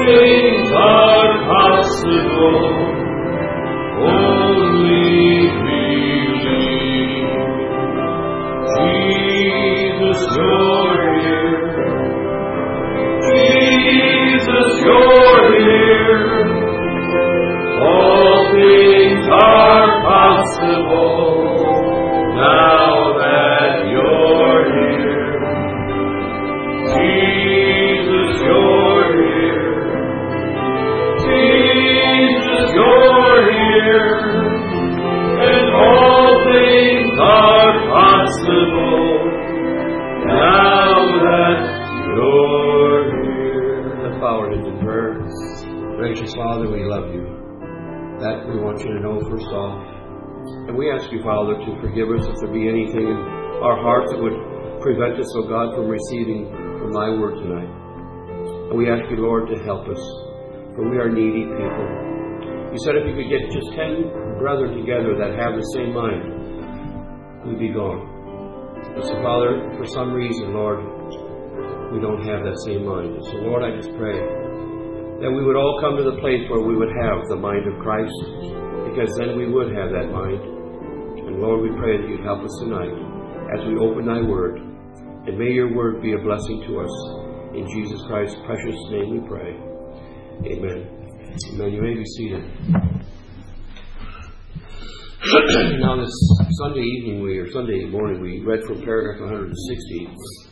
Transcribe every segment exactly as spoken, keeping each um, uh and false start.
things are possible. Only believe. Jesus, you're here. Jesus, you're here. All things are possible now that you're here. Jesus, you're here. Jesus, you're here. And all things are possible now that you're here. Let's bow our heads in prayer. Gracious Father, we love you. That we want you to know first off. And we ask you, Father, to forgive us if there be anything in our hearts that would prevent us, oh God, from receiving from thy word tonight. And we ask you, Lord, to help us, for we are needy people. You said if you could get just ten brethren together that have the same mind, we'd be gone. But so, Father, for some reason, Lord, we don't have that same mind. So, Lord, I just pray that we would all come to the place where we would have the mind of Christ, because then we would have that mind. And Lord, we pray that you'd help us tonight as we open thy word. And may your word be a blessing to us. In Jesus Christ's precious name we pray. Amen. Amen. You may be seated. Now this Sunday evening, we or Sunday morning, we read from paragraph one hundred sixty.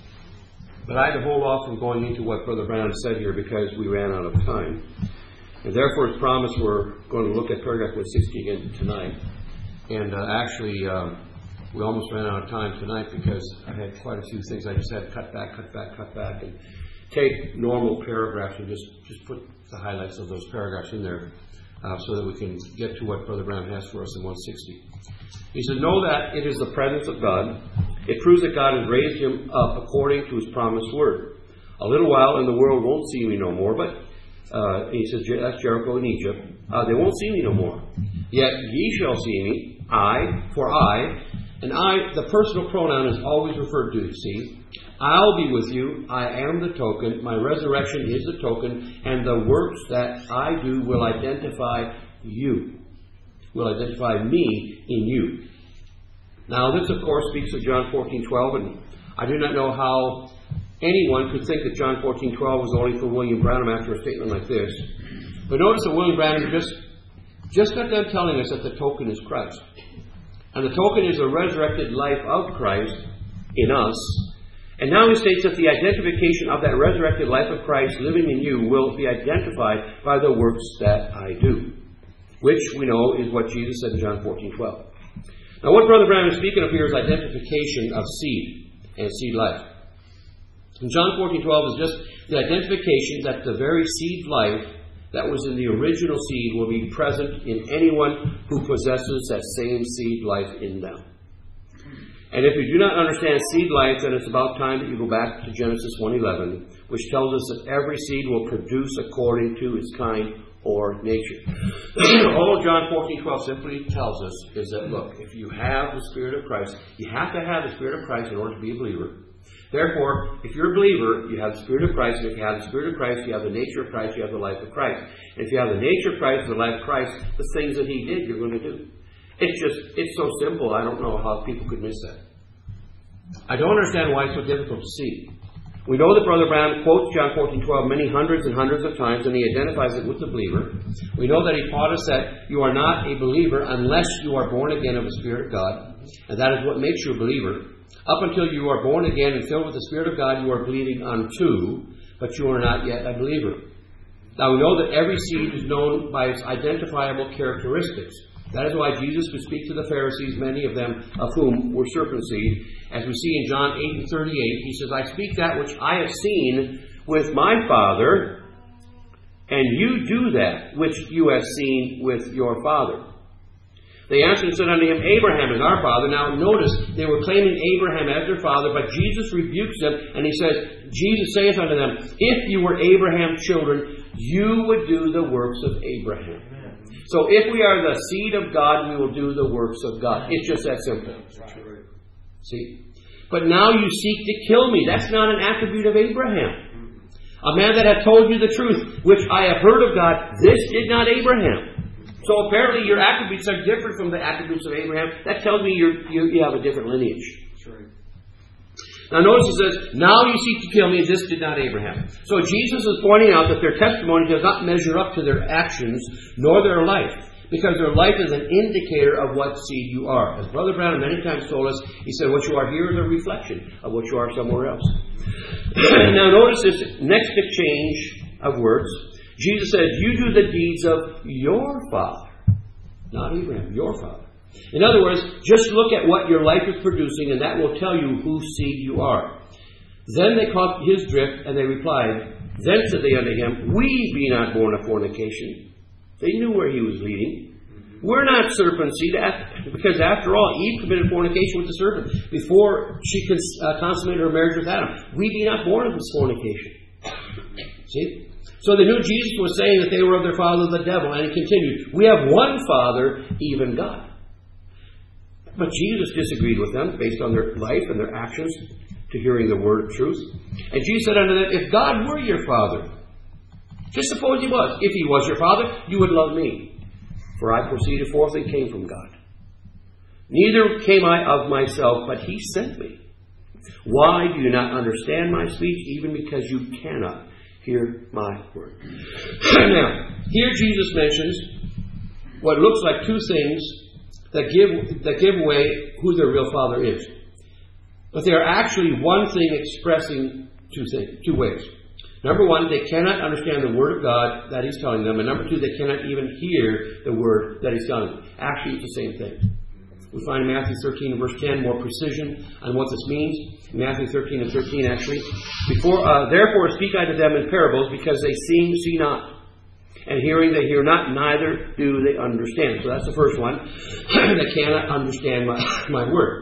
But I had to hold off from going into what Brother Brown said here because we ran out of time. And therefore, as promised, we're going to look at paragraph one sixty again tonight. And uh, actually, um, we almost ran out of time tonight because I had quite a few things I just had to cut back, cut back, cut back, and take normal paragraphs and just, just put the highlights of those paragraphs in there uh, so that we can get to what Brother Brown has for us in one sixty. He said, know that it is the presence of God. It proves that God has raised him up according to his promised word. A little while and the world won't see me no more, but uh, he says, that's Jericho in Egypt. Uh, they won't see me no more. Yet ye shall see me, I, for I, and I, the personal pronoun is always referred to, see. I'll be with you. I am the token. My resurrection is the token. And the works that I do will identify you. Will identify me in you. Now, this, of course, speaks of John fourteen twelve, and I do not know how anyone could think that John fourteen twelve was only for William Branham after a statement like this. But notice that William Branham just, just got done telling us that the token is Christ. And the token is the resurrected life of Christ in us. And now he states that the identification of that resurrected life of Christ living in you will be identified by the works that I do. Which we know is what Jesus said in John fourteen twelve. Now what Brother Brown is speaking of here is identification of seed and seed life. And John fourteen twelve is just the identification that the very seed life that was in the original seed will be present in anyone who possesses that same seed life in them. And if you do not understand seed life, then it's about time that you go back to Genesis one eleven, which tells us that every seed will produce according to its kind or nature. All John fourteen twelve simply tells us is that, look, if you have the Spirit of Christ, you have to have the Spirit of Christ in order to be a believer. Therefore, if you're a believer, you have the Spirit of Christ. And if you have the Spirit of Christ, you have the nature of Christ, you have the life of Christ. And if you have the nature of Christ and the life of Christ, the things that He did, you're going to do. It's just, it's so simple, I don't know how people could miss that. I don't understand why it's so difficult to see. We know that Brother Brown quotes John fourteen twelve many hundreds and hundreds of times, and he identifies it with the believer. We know that he taught us that you are not a believer unless you are born again of the Spirit of God, and that is what makes you a believer. Up until you are born again and filled with the Spirit of God, you are believing unto, but you are not yet a believer. Now we know that every seed is known by its identifiable characteristics. That is why Jesus could speak to the Pharisees, many of them of whom were serpent seed. As we see in John eight and thirty-eight, he says, I speak that which I have seen with my Father, and you do that which you have seen with your father. They answered and said unto him, Abraham is our father. Now notice, they were claiming Abraham as their father, but Jesus rebukes them, and he says, Jesus saith unto them, if you were Abraham's children, you would do the works of Abraham. So if we are the seed of God, we will do the works of God. It's just that simple. See? But now you seek to kill me. That's not an attribute of Abraham. A man that hath told you the truth, which I have heard of God, this did not Abraham. So apparently your attributes are different from the attributes of Abraham. That tells me you're, you, you have a different lineage. That's right. Now notice it says, now you seek to kill me, this did not Abraham. So Jesus is pointing out that their testimony does not measure up to their actions, nor their life. Because their life is an indicator of what seed you are. As Brother Brown many times told us, he said, what you are here is a reflection of what you are somewhere else. Now notice this next exchange of words. Jesus says, you do the deeds of your father. Not Abraham, your father. In other words, just look at what your life is producing, and that will tell you whose seed you are. Then they caught his drift, and they replied, then said they unto him, we be not born of fornication. They knew where he was leading. We're not serpents, see that? Because after all, Eve committed fornication with the serpent before she uh, consummated her marriage with Adam. We be not born of this fornication. See? So they knew Jesus was saying that they were of their father the devil, and he continued, we have one Father, even God. But Jesus disagreed with them based on their life and their actions to hearing the word of truth. And Jesus said unto them, if God were your Father, just suppose he was. If he was your Father, you would love me. For I proceeded forth and came from God. Neither came I of myself, but he sent me. Why do you not understand my speech, even because you cannot hear my word? Now, here Jesus mentions what looks like two things that give that give away who their real Father is. But they are actually one thing expressing two things, two ways. Number one, they cannot understand the Word of God that He's telling them. And number two, they cannot even hear the Word that He's telling them. Actually, it's the same thing. We find in Matthew thirteen and verse ten more precision on what this means. Matthew thirteen and thirteen, actually. Before, uh, Therefore speak I to them in parables, because they see, see not. And hearing they hear not, neither do they understand. So that's the first one. They cannot understand my, my Word.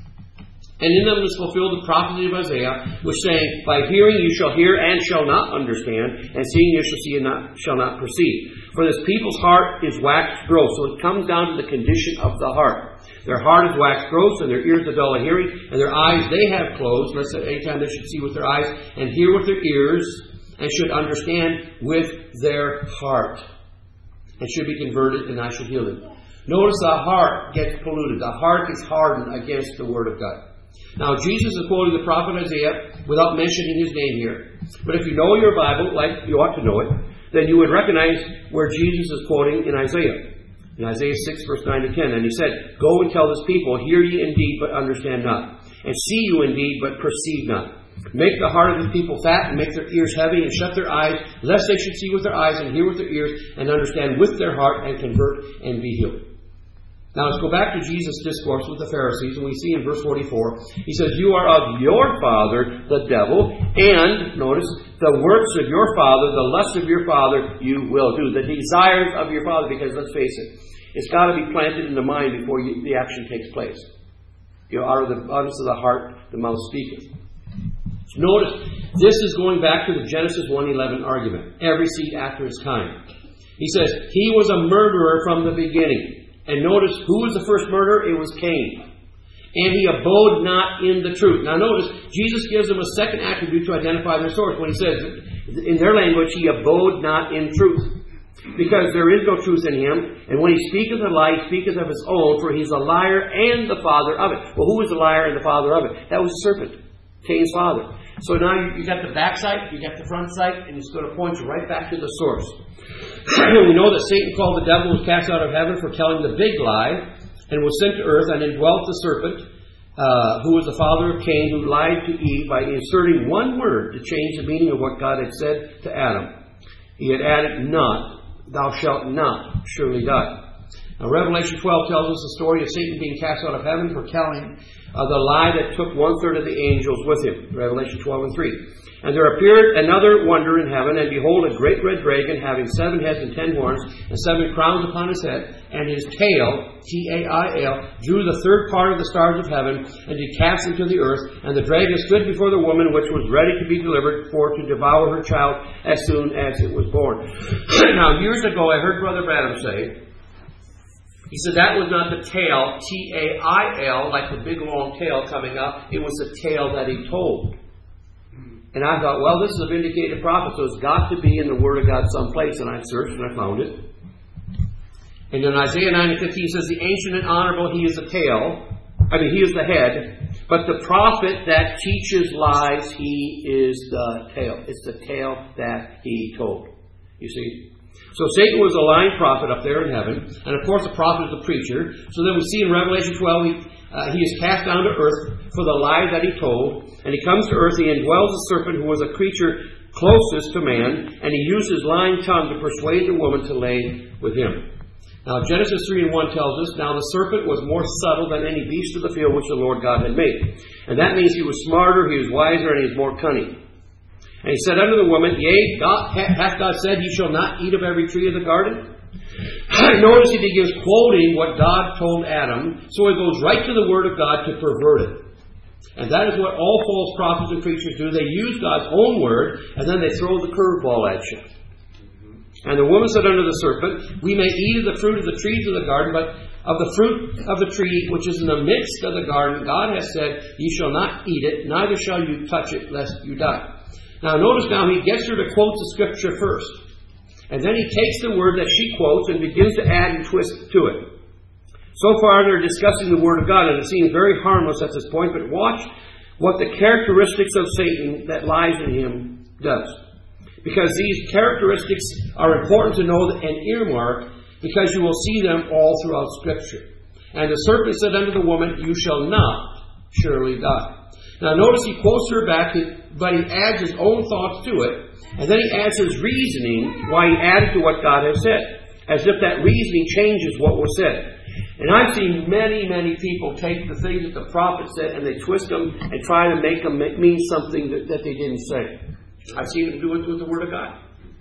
And in them is fulfilled the prophecy of Isaiah, which saying, by hearing you shall hear and shall not understand, and seeing you shall see and not, shall not perceive. For this people's heart is waxed gross. So it comes down to the condition of the heart. Their heart is waxed gross, and their ears are dull of hearing, and their eyes they have closed, lest at any time they should see with their eyes, and hear with their ears, and should understand with their heart, and should be converted, and I should heal them. Notice the heart gets polluted. The heart is hardened against the Word of God. Now, Jesus is quoting the prophet Isaiah without mentioning his name here. But if you know your Bible, like you ought to know it, then you would recognize where Jesus is quoting in Isaiah. In Isaiah six, verse nine to ten. And he said, go and tell this people, hear ye indeed, but understand not. And see you indeed, but perceive not. Make the heart of the people fat, and make their ears heavy, and shut their eyes, lest they should see with their eyes, and hear with their ears, and understand with their heart, and convert, and be healed. Now let's go back to Jesus' discourse with the Pharisees, and we see in verse forty-four, he says, you are of your father, the devil, and, notice, the works of your father, the lusts of your father, you will do. The desires of your father, because let's face it, it's got to be planted in the mind before you, the action takes place. You know, out of the abundance of the heart, the mouth speaketh. Notice, this is going back to the Genesis one eleven argument. Every seed after its kind. He says, he was a murderer from the beginning. And notice, who was the first murderer? It was Cain. And he abode not in the truth. Now notice, Jesus gives them a second attribute to identify their source. When he says, in their language, he abode not in truth. Because there is no truth in him. And when he speaketh a lie, he speaketh of his own, for he's a liar and the father of it. Well, who was the liar and the father of it? That was the serpent, Cain's father. So now you, you got the back side, you got the front side, and it's going to point you right back to the source. We know that Satan, called the devil, was cast out of heaven for telling the big lie, and was sent to earth, and indwelt the serpent, uh, who was the father of Cain, who lied to Eve by inserting one word to change the meaning of what God had said to Adam. He had added not, thou shalt not surely die. Now Revelation twelve tells us the story of Satan being cast out of heaven for telling uh, the lie that took one third of the angels with him. Revelation twelve and three. And there appeared another wonder in heaven, and behold, a great red dragon, having seven heads and ten horns, and seven crowns upon his head, and his tail, T A I L, drew the third part of the stars of heaven, and did cast them to the earth. And the dragon stood before the woman, which was ready to be delivered, for to devour her child as soon as it was born. Now, years ago, I heard Brother Branham say, he said that was not the tail, T A I L, like the big long tail coming up. It was the tale that he told. And I thought, well, this is a vindicated prophet, so it's got to be in the Word of God someplace. And I searched and I found it. And in Isaiah nine and fifteen says, the ancient and honorable, he is the tail. I mean, he is the head. But the prophet that teaches lies, he is the tail. It's the tail that he told. You see? So Satan was a lying prophet up there in heaven. And of course, the prophet is the preacher. So then we see in Revelation twelve, he, uh, he is cast down to earth for the lie that he told. And he comes to earth, he indwells the serpent who was a creature closest to man. And he used his lying tongue to persuade the woman to lay with him. Now, Genesis three and one tells us, now the serpent was more subtle than any beast of the field which the Lord God had made. And that means he was smarter, he was wiser, and he was more cunning. And he said unto the woman, Yea, God, hath God said, Ye shall not eat of every tree of the garden? Notice he begins quoting what God told Adam, so he goes right to the Word of God to pervert it. And that is what all false prophets and preachers do. They use God's own Word, and then they throw the curveball at you. And the woman said unto the serpent, We may eat of the fruit of the trees of the garden, but of the fruit of the tree which is in the midst of the garden, God has said, Ye shall not eat it, neither shall you touch it, lest you die. Now notice now he gets her to quote the Scripture first. And then he takes the word that she quotes and begins to add and twist to it. So far they're discussing the Word of God, and it seems very harmless at this point, but watch what the characteristics of Satan that lies in him does. Because these characteristics are important to know and earmark, because you will see them all throughout Scripture. And the serpent said unto the woman, You shall not surely die. Now notice he quotes her back, but he adds his own thoughts to it. And then he adds his reasoning why he added to what God has said. As if that reasoning changes what was said. And I've seen many, many people take the things that the prophet said and they twist them and try to make them mean something that, that they didn't say. I've seen them do it with the Word of God.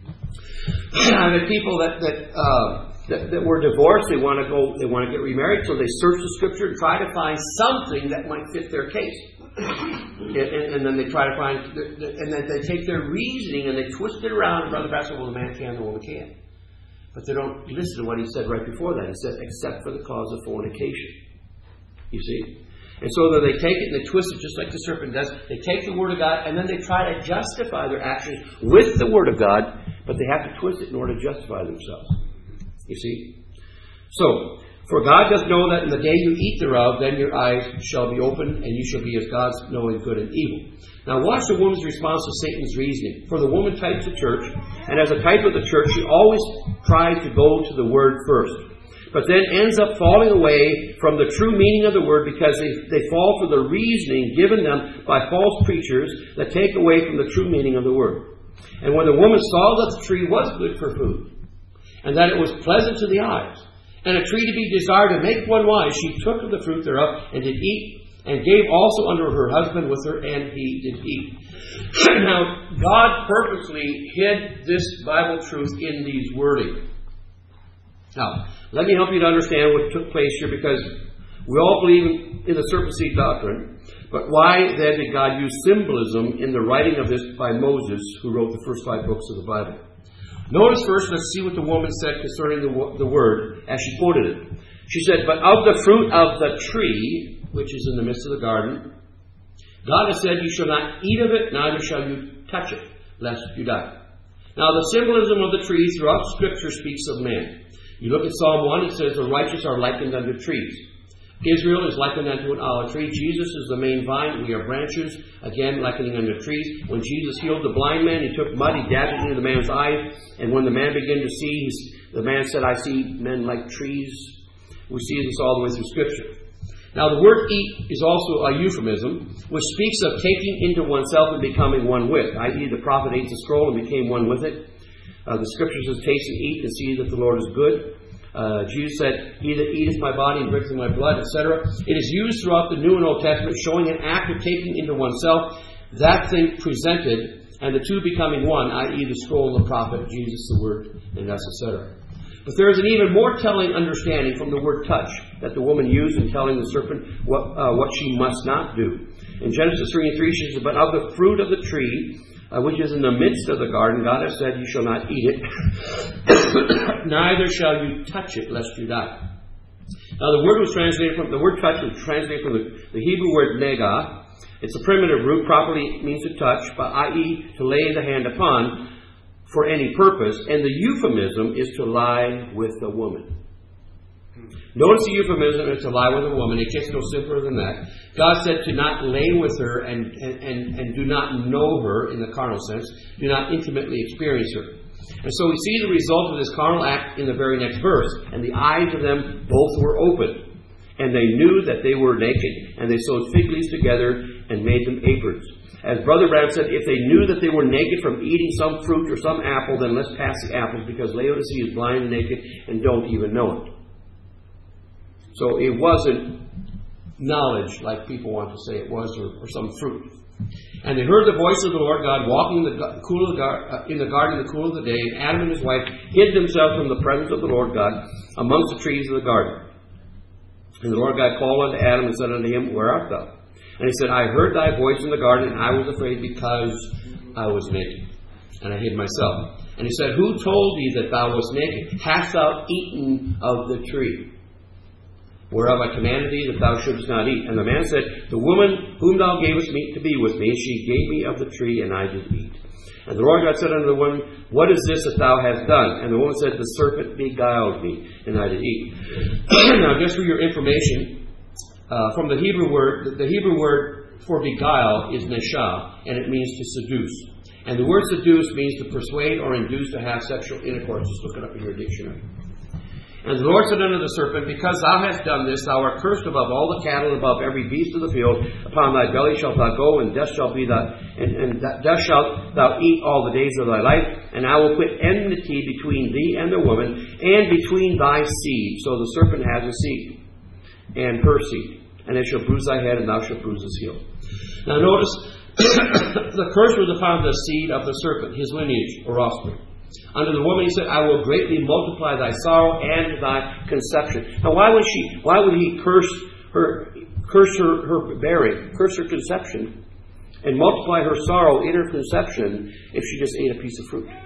I've had people that that, uh, that that were divorced. They want to go. They want to get remarried, so they search the Scripture and try to find something that might fit their case. And, and, and then they try to find, and then they take their reasoning and they twist it around. And Brother Pastor, well, the man can, the woman can't. But they don't listen to what he said right before that. He said, except for the cause of fornication. You see. And so that they take it and they twist it just like the serpent does. They take the Word of God and then they try to justify their actions with the Word of God, but they have to twist it in order to justify themselves. You see? So, for God doth know that in the day you eat thereof, then your eyes shall be opened, and you shall be as gods, knowing good and evil. Now watch the woman's response to Satan's reasoning. For the woman types the church, and as a type of the church, she always tries to go to the Word first. But then ends up falling away from the true meaning of the Word because they, they fall for the reasoning given them by false preachers that take away from the true meaning of the Word. And when the woman saw that the tree was good for food, and that it was pleasant to the eyes, and a tree to be desired to make one wise, she took of the fruit thereof, and did eat, and gave also unto her husband with her, and he did eat. Now, God purposely hid this Bible truth in these wording. Now, let me help you to understand what took place here, because we all believe in the serpent seed doctrine. But why then did God use symbolism in the writing of this by Moses, who wrote the first five books of the Bible? Notice first, let's see what the woman said concerning the, the word as she quoted it. She said, But of the fruit of the tree, which is in the midst of the garden, God has said, You shall not eat of it, neither shall you touch it, lest you die. Now, the symbolism of the tree throughout Scripture speaks of man. You look at Psalm one, it says, The righteous are likened unto trees. Israel is likened unto an olive tree. Jesus is the main vine. We are branches, again, likening unto trees. When Jesus healed the blind man, he took mud, he dabbed it into the man's eyes. And when the man began to see, the man said, I see men like trees. We see this all the way through Scripture. Now, the word eat is also a euphemism, which speaks of taking into oneself and becoming one with, that is, the prophet ate the scroll and became one with it. Uh, the Scripture says, Taste and eat and see that the Lord is good. Uh, Jesus said, He that eateth my body and drinketh my blood, et cetera. It is used throughout the New and Old Testament, showing an act of taking into oneself that thing presented, and the two becoming one, that is the scroll and the prophet, Jesus the Word, and thus, et cetera. But there is an even more telling understanding from the word touch that the woman used in telling the serpent what, uh, what she must not do. In Genesis three and three, she says, But of the fruit of the tree, uh, which is in the midst of the garden, God has said, You shall not eat it, neither shall you touch it, lest you die. Now the word was translated from, the word touch was translated from the, the Hebrew word negah, It's a primitive root, properly means to touch, but that is to lay the hand upon for any purpose, and the euphemism is to lie with a woman. Notice the euphemism is to lie with a woman. It gets no simpler than that. God said to not lay with her and, and, and, and do not know her in the carnal sense, do not intimately experience her. And so we see the result of this carnal act in the very next verse, and the eyes of them both were opened, and they knew that they were naked, and they sewed fig leaves together and made them aprons. As Brother Branham said, if they knew that they were naked from eating some fruit or some apple, then let's pass the apples, because Laodicea is blind and naked and don't even know it. So it wasn't knowledge like people want to say it was, or, or some fruit. And they heard the voice of the Lord God walking in the, cool of the, gar- in the garden in the cool of the day, and Adam and his wife hid themselves from the presence of the Lord God amongst the trees of the garden. And the Lord God called unto Adam and said unto him, Where art thou? And he said, I heard thy voice in the garden, and I was afraid because I was naked, and I hid myself. And he said, Who told thee that thou wast naked? Hast thou eaten of the tree whereof I commanded thee that thou shouldest not eat? And the man said, The woman whom thou gavest me to be with me, she gave me of the tree, and I did eat. And the Lord God said unto the woman, What is this that thou hast done? And the woman said, The serpent beguiled me, and I did eat. Now, just for your information, uh, from the Hebrew word, the Hebrew word for beguile is neshah, and it means to seduce. And the word seduce means to persuade or induce to have sexual intercourse. Just look it up in your dictionary. And the Lord said unto the serpent, Because thou hast done this, thou art cursed above all the cattle, above every beast of the field. Upon thy belly shalt thou go, and dust shall be thy, and, and dust shalt thou eat all the days of thy life. And I will put enmity between thee and the woman, and between thy seed. So the serpent has a seed, and her seed. And it shall bruise thy head, and thou shalt bruise his heel. Now notice, the curse was upon the seed of the serpent, his lineage or offspring. Unto the woman he said, I will greatly multiply thy sorrow and thy conception. Now why would she why would he curse her curse her, her bearing, curse her conception, and multiply her sorrow in her conception if she just ate a piece of fruit?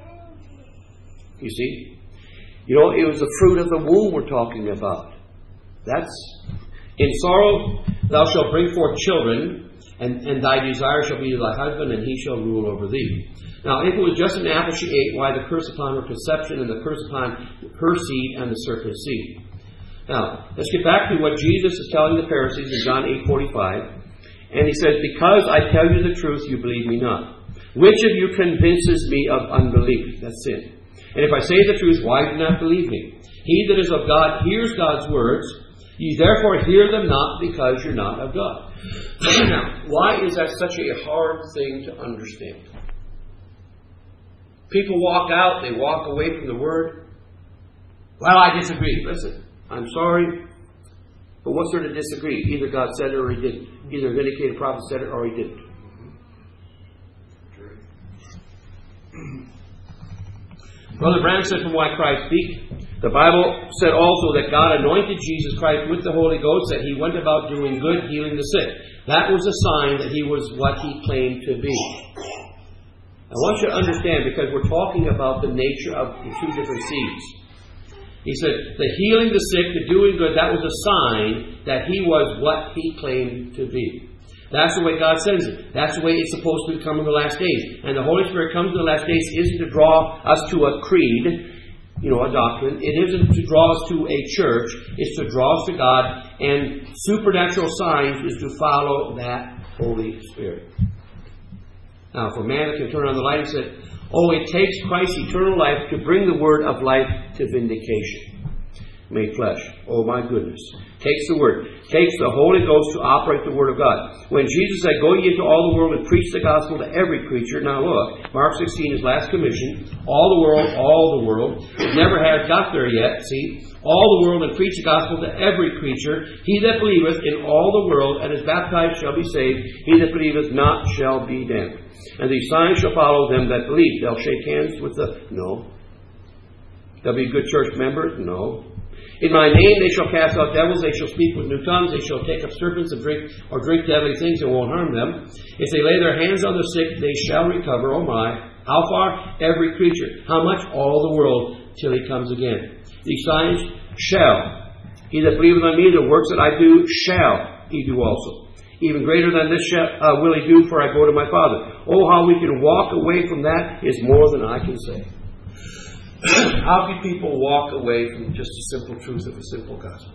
You see? You know, it was the fruit of the womb we're talking about. That's in sorrow thou shalt bring forth children, and, and thy desire shall be to thy husband, and he shall rule over thee. Now, if it was just an apple she ate, why the curse upon her conception, and the curse upon her seed and the serpent's seed? Now, let's get back to what Jesus is telling the Pharisees in John eight forty-five. And he says, Because I tell you the truth, you believe me not. Which of you convinces me of unbelief? That's sin. And if I say the truth, why do you not believe me? He that is of God hears God's words. Ye therefore hear them not, because you're not of God. Now, why is that such a hard thing to understand? People walk out, they walk away from the Word. Well, I disagree. Listen, I'm sorry, but what's there to disagree? Either God said it or He didn't. Either a vindicated prophet said it or He didn't. Brother Branham said, From why Christ speak. The Bible said also that God anointed Jesus Christ with the Holy Ghost, that He went about doing good, healing the sick. That was a sign that He was what He claimed to be. I want you to understand, because we're talking about the nature of the two different seeds. He said, the healing the sick, the doing good, that was a sign that He was what He claimed to be. That's the way God says it. That's the way it's supposed to become in the last days. And the Holy Spirit comes in the last days isn't to draw us to a creed, you know, a doctrine. It isn't to draw us to a church. It's to draw us to God. And supernatural signs is to follow that Holy Spirit. Now, for man that can turn on the light, he said, Oh, it takes Christ's eternal life to bring the word of life to vindication. Made flesh. Oh, my goodness. Takes the word. Takes the Holy Ghost to operate the word of God. When Jesus said, Go ye into all the world and preach the gospel to every creature. Now look, Mark sixteen, His last commission. All the world, all the world. It never has got there yet, see. All the world and preach the gospel to every creature. He that believeth in all the world and is baptized shall be saved. He that believeth not shall be damned. And these signs shall follow them that believe. They'll shake hands with the... No. They'll be good church members? No. In my name they shall cast out devils. They shall speak with new tongues. They shall take up serpents and drink or drink deadly things and won't harm them. If they lay their hands on the sick, they shall recover. Oh my. How far? Every creature. How much? All the world till He comes again. These signs shall. He that believeth on me, the works that I do, shall he do also. Even greater than this shall, uh, will he do, for I go to my Father. Oh, how we can walk away from that is more than I can say. How can people walk away from just a simple truth of a simple gospel?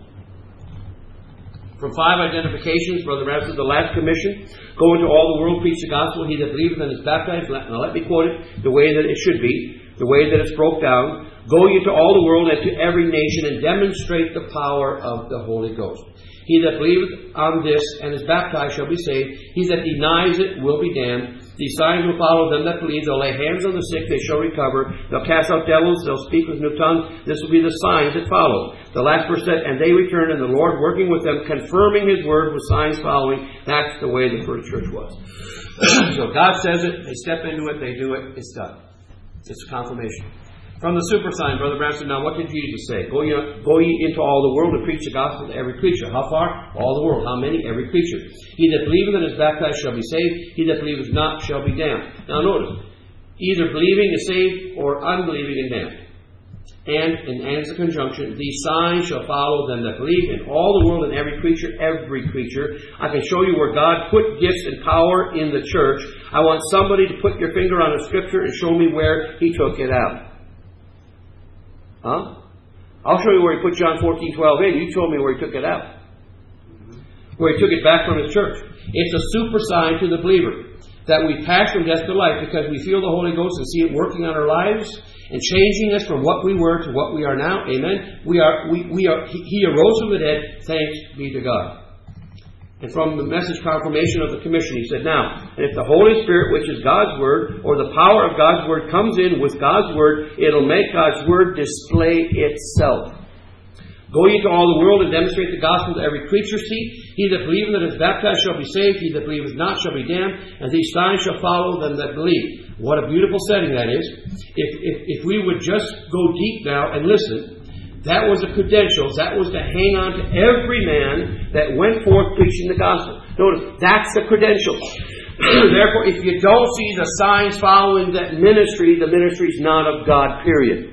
From five identifications, Brother Branham says, the last commission, go into all the world, preach the gospel. He that believeth and is baptized. Now let me quote it the way that it should be, the way that it's broke down. Go ye to all the world and to every nation, and demonstrate the power of the Holy Ghost. He that believeth on this and is baptized shall be saved. He that denies it will be damned. These signs will follow them that believe. They'll lay hands on the sick, they shall recover. They'll cast out devils, they'll speak with new tongues. This will be the signs that follow. The last verse said, and they returned, and the Lord working with them, confirming His word with signs following. That's the way the first church was. So God says it, they step into it, they do it, it's done. It's a confirmation. From the super sign, Brother Branham said, now what did Jesus say? Go ye, go ye into all the world and preach the gospel to every creature. How far? All the world. How many? Every creature. He that believeth and is baptized shall be saved. He that believeth not shall be damned. Now notice, either believing is saved or unbelieving is damned. And, and, and as a conjunction, these signs shall follow them that believe. In all the world and every creature, every creature. I can show you where God put gifts and power in the church. I want somebody to put your finger on a scripture and show me where He took it out. Huh? I'll show you where He put John fourteen twelve in. You told me where He took it out. Where He took it back from His church. It's a super sign to the believer that we pass from death to life because we feel the Holy Ghost and see it working on our lives and changing us from what we were to what we are now. Amen. We are. We, we are. He, he arose from the dead. Thanks be to God. And from the message confirmation of the commission, he said, now, and if the Holy Spirit, which is God's Word, or the power of God's Word comes in with God's Word, it'll make God's Word display itself. Go ye to all the world and demonstrate the gospel to every creature. See, he that believeth and is baptized shall be saved. He that believeth not shall be damned. And these signs shall follow them that believe. What a beautiful setting that is. If, if, if we would just go deep now and listen, that was the credentials. That was to hang on to every man that went forth preaching the gospel. Notice, that's the credentials. Therefore, if you don't see the signs following that ministry, the ministry is not of God, period.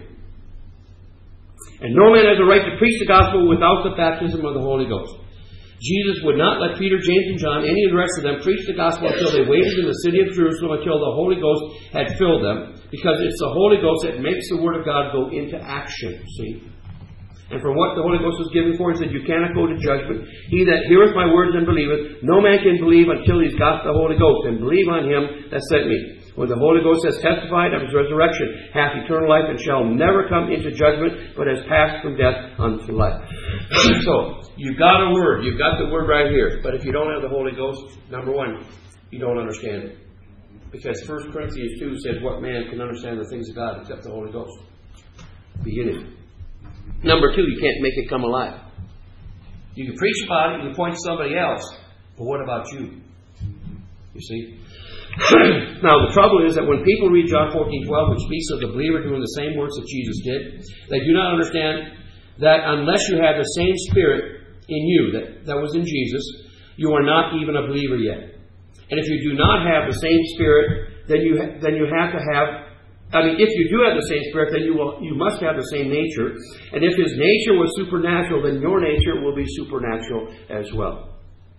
And no man has a right to preach the gospel without the baptism of the Holy Ghost. Jesus would not let Peter, James, and John, any of the rest of them, preach the gospel until they waited in the city of Jerusalem until the Holy Ghost had filled them. Because it's the Holy Ghost that makes the Word of God go into action. See? And from what the Holy Ghost was given for, He said, you cannot go to judgment. He that heareth my words and believeth, no man can believe until he's got the Holy Ghost, and believe on Him that sent me. When the Holy Ghost has testified of His resurrection, hath eternal life, and shall never come into judgment, but has passed from death unto life. So, you've got a word. You've got the word right here. But if you don't have the Holy Ghost, number one, you don't understand it. Because First Corinthians two says, what man can understand the things of God except the Holy Ghost? Beginning. Number two, you can't make it come alive. You can preach about it, you can point to somebody else, but what about you? You see? Now, the trouble is that when people read John fourteen twelve, which speaks of the believer doing the same works that Jesus did, they do not understand that unless you have the same Spirit in you that, that was in Jesus, you are not even a believer yet. And if you do not have the same Spirit, then you ha- then you have to have I mean, if you do have the same Spirit, then you will, you must have the same nature. And if His nature was supernatural, then your nature will be supernatural as well.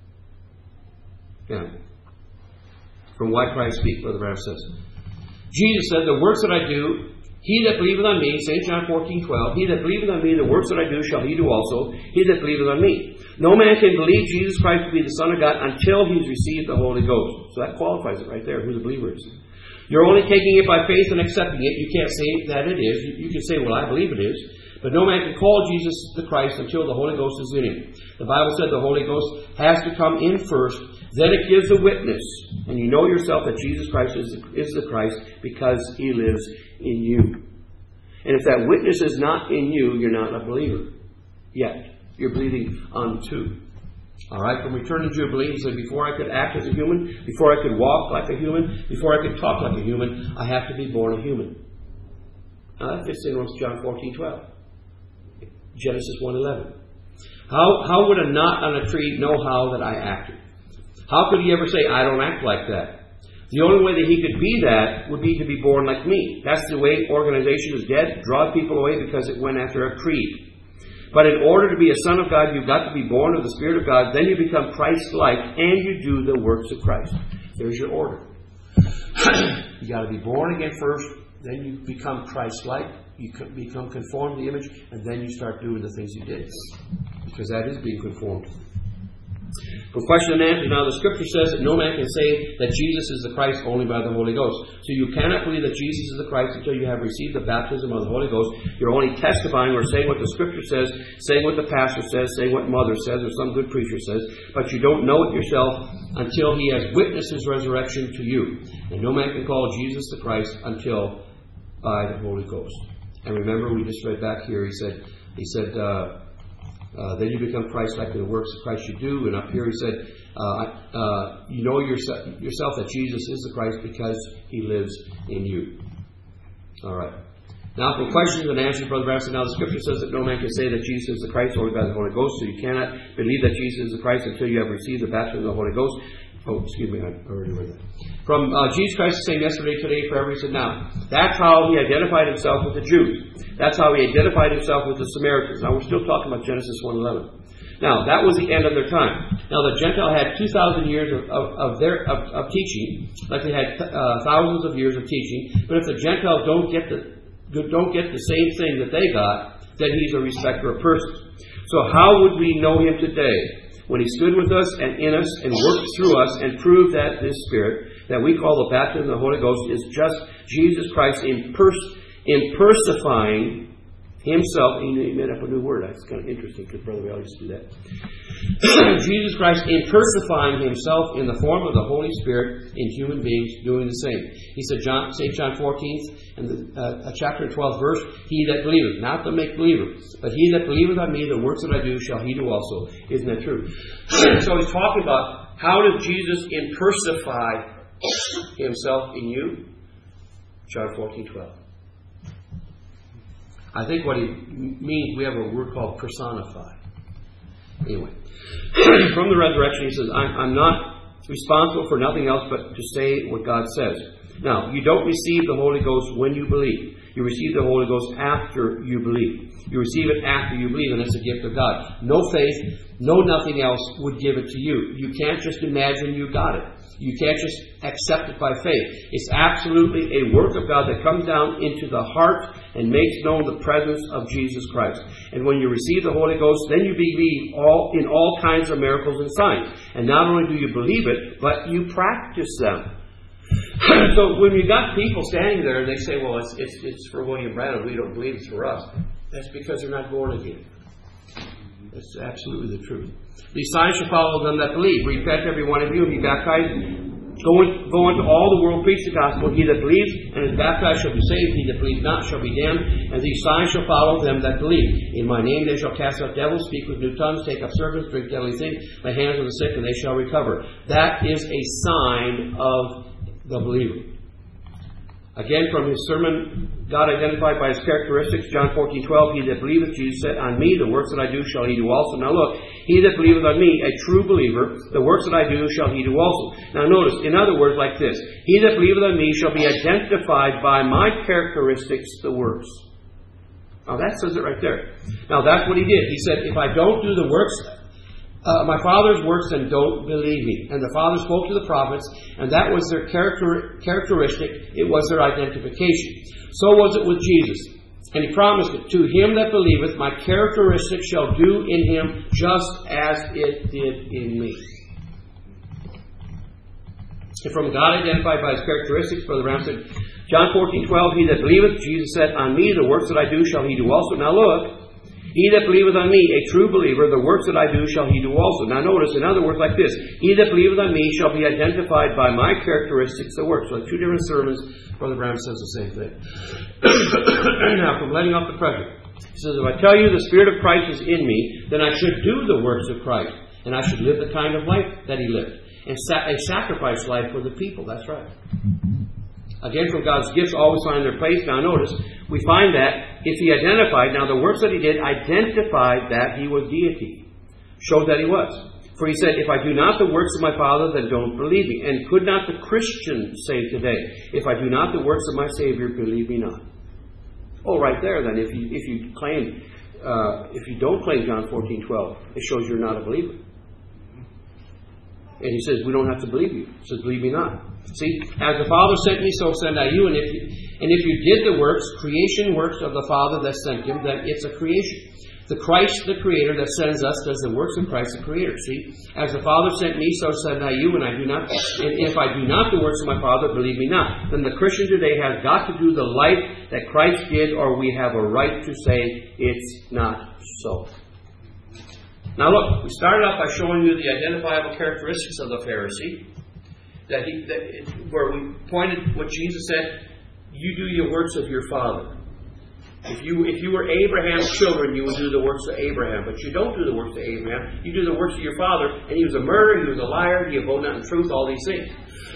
Yeah. From Why Christ Speak, Brother Branham says. Jesus said, the works that I do, he that believeth on me, Saint John fourteen twelve, he that believeth on me, the works that I do shall he do also, he that believeth on me. No man can believe Jesus Christ to be the Son of God until he's received the Holy Ghost. So that qualifies it right there, who the believer is. You're only taking it by faith and accepting it. You can't say that it is. You can say, well, I believe it is. But no man can call Jesus the Christ until the Holy Ghost is in him. The Bible said the Holy Ghost has to come in first. Then it gives a witness. And you know yourself that Jesus Christ is, is the Christ because He lives in you. And if that witness is not in you, you're not a believer yet. You're believing unto. All right, from return to Jubilee, he said, before I could act as a human, before I could walk like a human, before I could talk like a human, I have to be born a human. Now that fits in with John fourteen twelve. Genesis one eleven. How, how would a knot on a tree know how that I acted? How could he ever say, I don't act like that? The only way that he could be that would be to be born like me. That's the way organization is dead. Draw people away because it went after a creed. But in order to be a son of God, you've got to be born of the Spirit of God. Then you become Christ-like, and you do the works of Christ. There's your order. You got to be born again first, then you become Christ-like, you become conformed to the image, and then you start doing the things He did. Because that is being conformed. For question and answer, now the Scripture says that no man can say that Jesus is the Christ only by the Holy Ghost. So you cannot believe that Jesus is the Christ until you have received the baptism of the Holy Ghost. You're only testifying or saying what the Scripture says, saying what the pastor says, saying what mother says, or some good preacher says, but you don't know it yourself until He has witnessed His resurrection to you. And no man can call Jesus the Christ until by the Holy Ghost. And remember, we just read back here, he said, he said, uh, Uh, then you become Christ-like in the works of Christ you do. And up here he said, uh, uh, you know yourself, yourself that Jesus is the Christ because He lives in you. All right. Now for questions and answers, Brother Branham said, now the Scripture says that no man can say that Jesus is the Christ only by the Holy Ghost. So you cannot believe that Jesus is the Christ until you have received the baptism of the Holy Ghost. Oh, excuse me, I already read that. From uh, Jesus Christ the same yesterday, today, forever. He said, now, that's how He identified Himself with the Jews. That's how He identified Himself with the Samaritans. Now, we're still talking about Genesis one eleven. Now, that was the end of their time. Now, the Gentile had two thousand years of, of, of, their, of, of teaching, like they had uh, thousands of years of teaching. But if the Gentiles don't get the, don't get the same thing that they got, then He's a respecter of persons. So how would we know Him today? When He stood with us and in us and worked through us and proved that this Spirit that we call the baptism of the Holy Ghost is just Jesus Christ in, pers- in persifying Himself. He made up a new word. That's kind of interesting because Brother Val used to do that. Jesus Christ in persifying Himself in the form of the Holy Spirit in human beings doing the same. He said, John, Saint John fourteen, and the uh, chapter twelve verse, He that believeth, not the make-believer, but he that believeth on me, the works that I do shall he do also. Isn't that true? So he's talking about how does Jesus impersify Himself in you? John fourteen twelve. I think what he means, we have a word called personify. Anyway, from the resurrection, he says, I'm, I'm not responsible for nothing else but to say what God says. Now, you don't receive the Holy Ghost when you believe. You receive the Holy Ghost after you believe. You receive it after you believe, and it's a gift of God. No faith, no nothing else would give it to you. You can't just imagine you got it. You can't just accept it by faith. It's absolutely a work of God that comes down into the heart and makes known the presence of Jesus Christ. And when you receive the Holy Ghost, then you believe all in all kinds of miracles and signs. And not only do you believe it, but you practice them. So when you got people standing there and they say, well, it's, it's, it's for William Branham, we don't believe it's for us. That's because they're not born again. That's absolutely the truth. These signs shall follow them that believe. Repent, every one of you, and be baptized. Go, in, go into all the world, preach the gospel. He that believes and is baptized shall be saved. He that believes not shall be damned. And these signs shall follow them that believe. In my name they shall cast out devils, speak with new tongues, take up serpents, drink deadly things, lay hands on the sick, and they shall recover. That is a sign of the believer. Again, from his sermon, God identified by His characteristics, John fourteen twelve, He that believeth, Jesus said, on me, the works that I do shall he do also. Now look, he that believeth on me, a true believer, the works that I do shall he do also. Now notice, in other words, like this, he that believeth on me shall be identified by my characteristics, the works. Now that says it right there. Now that's what He did. He said, if I don't do the works, Uh, my Father's works, then don't believe me. And the Father spoke to the prophets, and that was their character, characteristic. It was their identification. So was it with Jesus. And He promised it. To him that believeth, my characteristic shall do in him just as it did in me. And from God identified by His characteristics, Brother Branham said, John fourteen twelve, he that believeth, Jesus said, on me the works that I do shall he do also. Now look. He that believeth on me, a true believer, the works that I do shall he do also. Now notice, in other words, like this. He that believeth on me shall be identified by my characteristics, the works. So two different sermons, Brother Branham says the same thing. Now, from letting off the pressure. He says, if I tell you the Spirit of Christ is in me, then I should do the works of Christ. And I should live the kind of life that He lived. And sa- a sacrifice life for the people. That's right. Again, from God's gifts always find their place. Now notice, we find that if He identified, now the works that He did identified that He was deity. Showed that He was. For He said, if I do not the works of my Father, then don't believe me. And could not the Christian say today, if I do not the works of my Savior, believe me not? Oh, right there then, if you, if you claim uh, if you don't claim John fourteen twelve, it shows you're not a believer. And he says, we don't have to believe you. He says, believe me not. See, as the Father sent me, so send I you. And if you, and if you did the works, creation works of the Father that sent him, then it's a creation. The Christ, the Creator, that sends us, does the works of Christ, the Creator. See, as the Father sent me, so send I you, and I do not. And if I do not the works of my Father, believe me not. Then the Christian today has got to do the life that Christ did, or we have a right to say it's not so. Now look, we started off by showing you the identifiable characteristics of the Pharisee, that he, that it, where we pointed what Jesus said, you do your works of your father. If you if you were Abraham's children, you would do the works of Abraham. But you don't do the works of Abraham. You do the works of your father. And he was a murderer, he was a liar, he abode not in truth, all these things.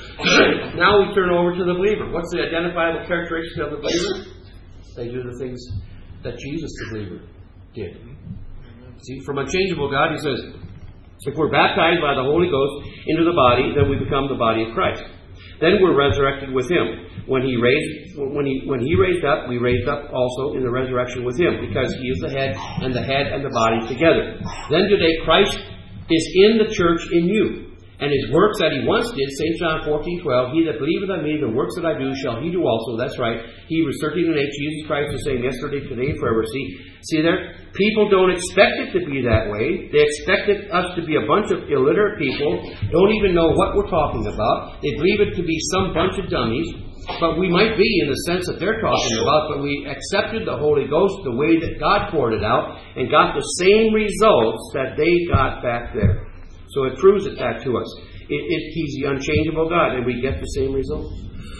Now we turn over to the believer. What's the identifiable characteristic of the believer? They do the things that Jesus, the believer, did. See, from unchangeable God, he says, if we're baptized by the Holy Ghost into the body, then we become the body of Christ. Then we're resurrected with him. When he raised, when he when he raised up, we raised up also in the resurrection with him, because he is the head, and the head and the body together. Then today Christ is in the church in you. And his works that he once did, Saint John fourteen twelve, he that believeth on me, the works that I do, shall he do also. That's right. Hebrews thirteen and eight, Jesus Christ is saying yesterday, today, and forever. See, see there? People don't expect it to be that way. They expected us to be a bunch of illiterate people, don't even know what we're talking about. They believe it to be some bunch of dummies. But we might be in the sense that they're talking about, but we accepted the Holy Ghost the way that God poured it out, and got the same results that they got back there. So it proves it back to us. It, it, he's the unchangeable God, and we get the same results.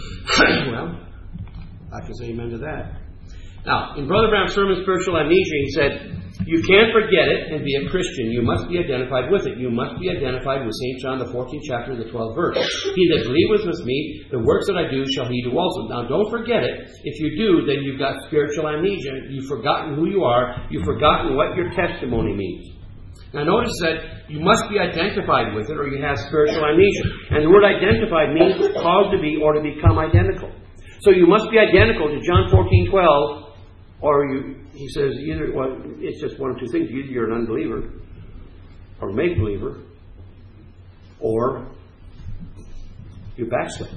Well, I can say amen to that. Now, in Brother Brown's sermon, Spiritual Amnesia, he said, you can't forget it and be a Christian. You must be identified with it. You must be identified with Saint John, the fourteenth chapter, the twelfth verse. He that believeth with me, the works that I do shall he do also. Now, don't forget it. If you do, then you've got spiritual amnesia. You've forgotten who you are. You've forgotten what your testimony means. Now notice that you must be identified with it, or you have spiritual amnesia. And the word identified means caused to be or to become identical. So you must be identical to John fourteen twelve, or you, he says, either well, it's just one of two things. Either you're an unbeliever, or make-believer, or you're backslid.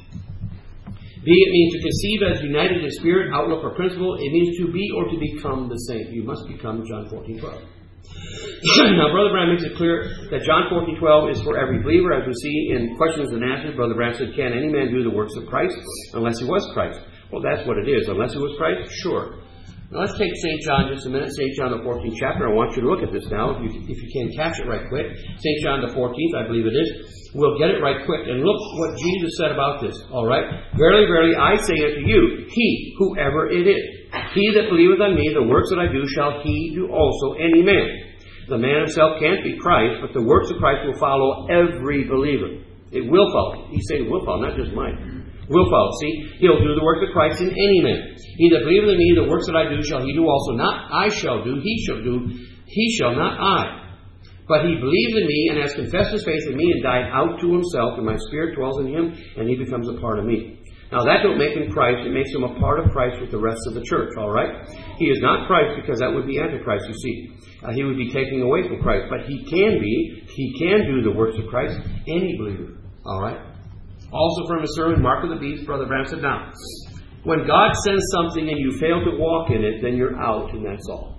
Be it means to conceive as united in spirit, outlook, or principle. It means to be or to become the same. You must become John fourteen twelve. Now, Brother Brown makes it clear that John fourteen twelve is for every believer. As we see in Questions and Answers, Brother Brown said, can any man do the works of Christ unless he was Christ? Well, that's what it is. Unless he was Christ? Sure. Now, let's take Saint John just a minute. Saint John, the fourteenth chapter. I want you to look at this now, if you, if you can catch it right quick. Saint John, the fourteenth, I believe it is. We'll get it right quick. And look what Jesus said about this. All right? Verily, verily, I say unto you, he, whoever it is, he that believeth on me, the works that I do, shall he do also, any man. The man himself can't be Christ, but the works of Christ will follow every believer. It will follow. He's saying it will follow, not just mine. Will follow. See, he'll do the works of Christ in any man. He that believeth in me, the works that I do, shall he do also. Not I shall do, he shall do, he shall, not I. But he believes in me and has confessed his faith in me and died out to himself, and my spirit dwells in him, and he becomes a part of me. Now that don't make him Christ, it makes him a part of Christ with the rest of the church, all right? He is not Christ because that would be Antichrist, you see. Uh, he would be taking away from Christ. But he can be, he can do the works of Christ, any believer, all right? Also from his sermon, Mark of the Beast, Brother Brown said, now, when God sends something and you fail to walk in it, then you're out, and that's all.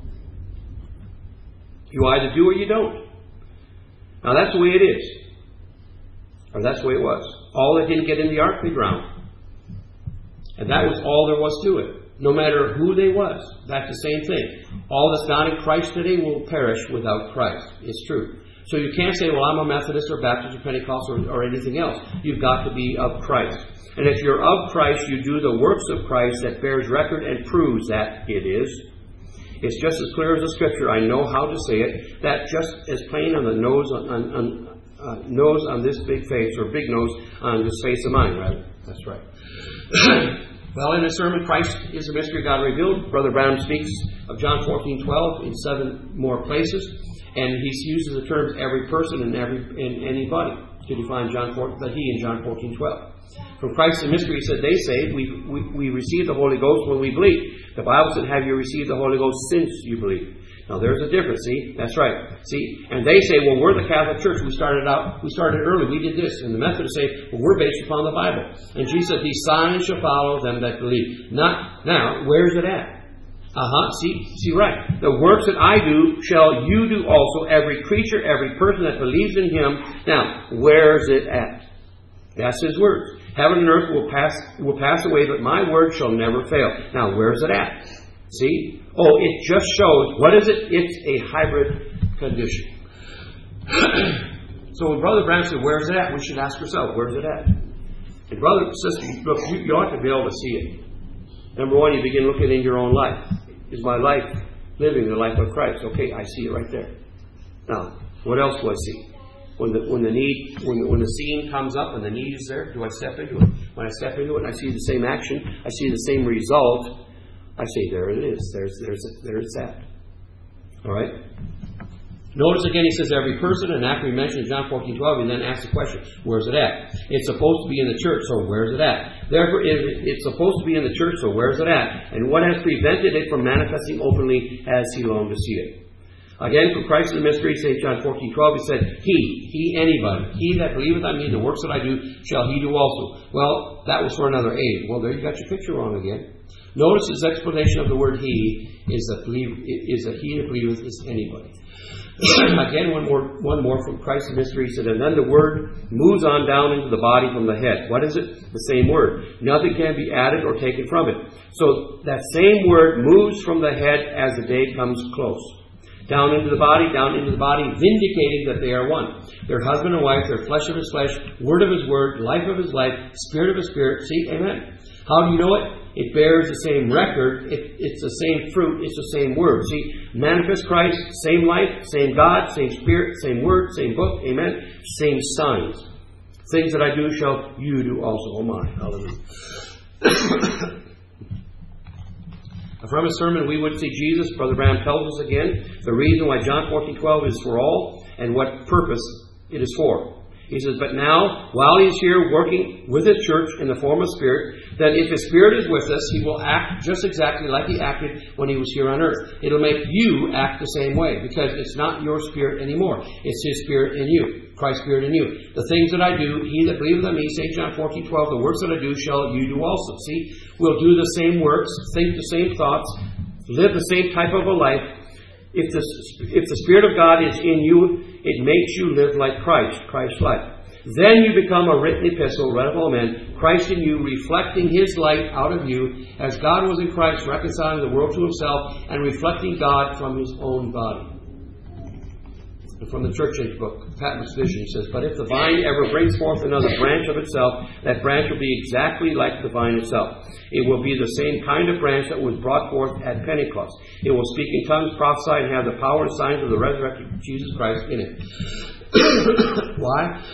You either do or you don't. Now that's the way it is. Or that's the way it was. All that didn't get in the ark, they drowned. And that was all there was to it. No matter who they was. That's the same thing. All that's not in Christ today will perish without Christ. It's true. So you can't say, well, I'm a Methodist or Baptist or Pentecostal or, or anything else. You've got to be of Christ. And if you're of Christ, you do the works of Christ that bears record and proves that it is. It's just as clear as the Scripture. I know how to say it. That just as plain on the nose on, on, on uh, nose on this big face, or big nose on this face of mine, rather. That's right. Well, in his sermon, Christ is the mystery of God revealed. Brother Brown speaks of John fourteen twelve in seven more places, and he uses the terms every person and every and anybody to define John fourteen, the he in John fourteen twelve. From Christ the mystery, he said, they say, we, we, we receive the Holy Ghost when we believe. The Bible said, have you received the Holy Ghost since you believe? Now, there's a difference, see? That's right. See? And they say, well, we're the Catholic Church. We started out, we started early. We did this. And the Methodists say, well, we're based upon the Bible. And Jesus said, these signs shall follow them that believe. Not, now, where's it at? Uh-huh. See, see, right. The works that I do shall you do also. Every creature, every person that believes in Him. Now, where's it at? That's His words. Heaven and earth will pass will pass away, but my word shall never fail. Now, where's it at? See? Oh, it just shows. What is it? It's a hybrid condition. So when Brother Branham said, where's it at? We should ask ourselves, where's it at? And brother, sister, look, you, you ought to be able to see it. Number one, you begin looking in your own life. Is my life living the life of Christ? Okay, I see it right there. Now, what else do I see? When the when the need when the, when the seeing comes up and the need is there, do I step into it? When I step into it and I see the same action, I see the same result, I say, there it is. There's there's there's that. All right. Notice again, he says every person, and after he mentions John fourteen twelve, he then asks the question, where's it at? It's supposed to be in the church, so where's it at? Therefore, it's supposed to be in the church, so where's it at? And what has prevented it from manifesting openly as he longed to see it? Again, for Christ in the mystery, Saint John fourteen twelve, he said, He, He, anybody, He that believeth on me, the works that I do, shall he do also. Well, that was for another age. Well, there you got your picture wrong again. Notice his explanation of the word He is that believe is that He that believeth is anybody. Again, one more, one more from Christ in mystery. He said, and then the word moves on down into the body from the head. What is it? The same word. Nothing can be added or taken from it. So that same word moves from the head as the day comes close. Down into the body, down into the body, vindicating that they are one. They're husband and wife, they're flesh of His flesh, word of His word, life of His life, spirit of His spirit. See? Amen. How do you know it? It bears the same record. It, it's the same fruit. It's the same word. See? Manifest Christ, same life, same God, same spirit, same word, same book. Amen. Same signs. Things that I do shall you do also. Oh my. Hallelujah. From a sermon we would see Jesus, Brother Branham tells us again, the reason why John fourteen twelve is for all and what purpose it is for. He says, but now, while He is here working with His church in the form of Spirit, then if His Spirit is with us, He will act just exactly like He acted when He was here on earth. It'll make you act the same way, because it's not your spirit anymore. It's His Spirit in you, Christ's Spirit in you. The things that I do, he that believeth on me, Saint John fourteen twelve, the works that I do shall you do also. See, we'll do the same works, think the same thoughts, live the same type of a life. If the, if the Spirit of God is in you, it makes you live like Christ, Christ-like. Then you become a written epistle, read of all men, Christ in you, reflecting His light out of you, as God was in Christ, reconciling the world to Himself, and reflecting God from His own body. And from the Church Age book, Patmos Vision, he says, but if the vine ever brings forth another branch of itself, that branch will be exactly like the vine itself. It will be the same kind of branch that was brought forth at Pentecost. It will speak in tongues, prophesy, and have the power and signs of the resurrected Jesus Christ in it. Why?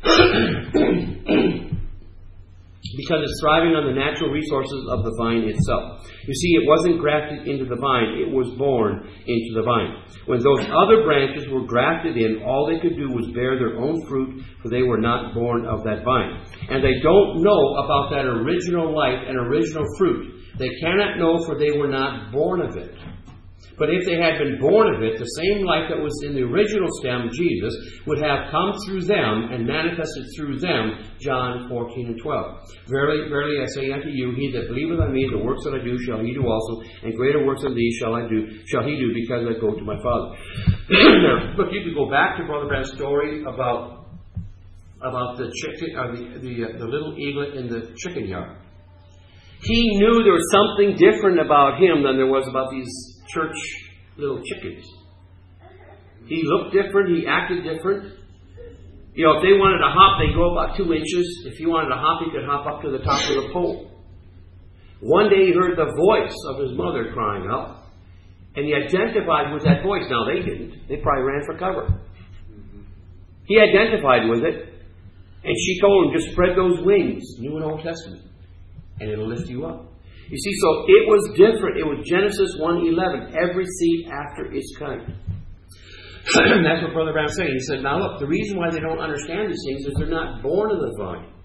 Because it's thriving on the natural resources of the vine itself. You see, it wasn't grafted into the vine, it was born into the vine. When those other branches were grafted in, all they could do was bear their own fruit, for they were not born of that vine. And they don't know about that original life and original fruit. They cannot know, for they were not born of it. But if they had been born of it, the same life that was in the original stem, Jesus, would have come through them and manifested through them, John fourteen and twelve. Verily, verily, I say unto you, he that believeth on me, the works that I do shall he do also, and greater works than these shall I do, shall he do, because I go to my Father. Now, look, you could go back to Brother Branham's story about about the chicken, or the the, uh, the little eaglet in the chicken yard. He knew there was something different about him than there was about these church little chickens. He looked different. He acted different. You know, if they wanted to hop, they'd go about two inches. If he wanted to hop, he could hop up to the top of the pole. One day he heard the voice of his mother crying out, and he identified with that voice. Now, they didn't. They probably ran for cover. He identified with it, and she told him, just spread those wings, New and Old Testament, and it'll lift you up. You see, so it was different. It was Genesis one eleven. Every seed after its kind. And that's what Brother Branham said. He said, now look, the reason why they don't understand these things is they're not born of the vine.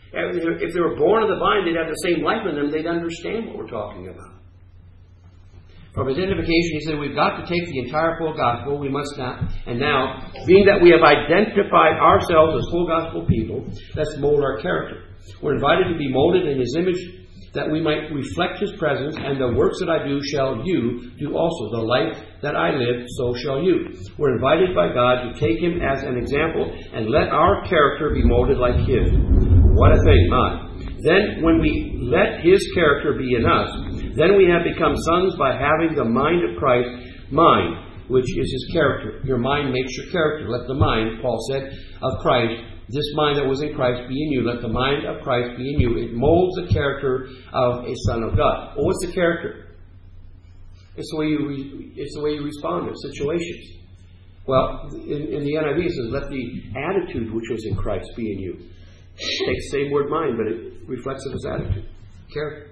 If they were born of the vine, they'd have the same life in them. They'd understand what we're talking about. From identification, he said, we've got to take the entire full gospel. We must not. And now, being that we have identified ourselves as full gospel people, let's mold our character. We're invited to be molded in His image, that we might reflect His presence, and the works that I do shall you do also. The life that I live, so shall you. We're invited by God to take Him as an example and let our character be molded like His. What a thing, my. Then when we let His character be in us, then we have become sons by having the mind of Christ, mind, which is His character. Your mind makes your character. Let the mind, Paul said, of Christ, this mind that was in Christ be in you. Let the mind of Christ be in you. It molds the character of a son of God. Well, what's the character? It's the way you re- it's the way you respond to situations. Well, in, in the N I V it says, let the attitude which was in Christ be in you. It takes the same word mind, but it reflects of His attitude. Character.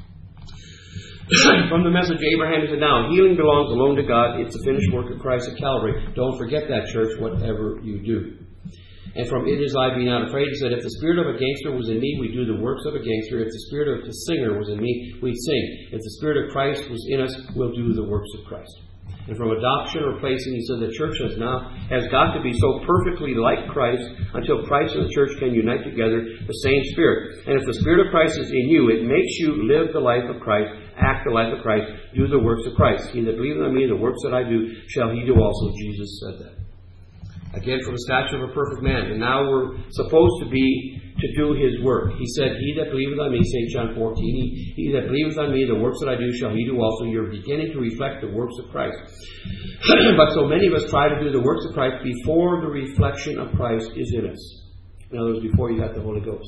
From the Message, Abraham said, now, healing belongs alone to God. It's the finished work of Christ at Calvary. Don't forget that, church, whatever you do. And from it is I be not afraid. He said, if the spirit of a gangster was in me, we'd do the works of a gangster. If the spirit of a singer was in me, we'd sing. If the spirit of Christ was in us, we'll do the works of Christ. And from adoption or placing, he said, the church has now has got to be so perfectly like Christ until Christ and the church can unite together the same spirit. And if the spirit of Christ is in you, it makes you live the life of Christ, act the life of Christ, do the works of Christ. He that believeth on me, the works that I do, shall he do also. Jesus said that. Again, from the stature of a perfect man. And now we're supposed to be to do His work. He said, he that believeth on me, Saint John fourteen, he, he that believeth on me, the works that I do shall he do also. You're beginning to reflect the works of Christ. But so many of us try to do the works of Christ before the reflection of Christ is in us. In other words, before you got the Holy Ghost.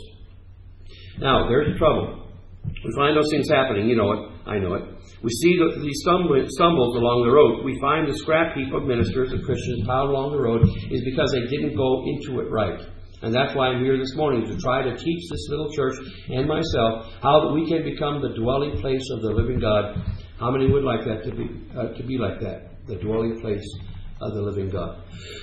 Now, there's the trouble. We find those things happening. You know it. I know it. We see the, these stumbles along the road. We find the scrap heap of ministers and Christians piled along the road is because they didn't go into it right. And that's why I'm here this morning, to try to teach this little church and myself how that we can become the dwelling place of the living God. How many would like that to be uh, to be like that? The dwelling place of the living God.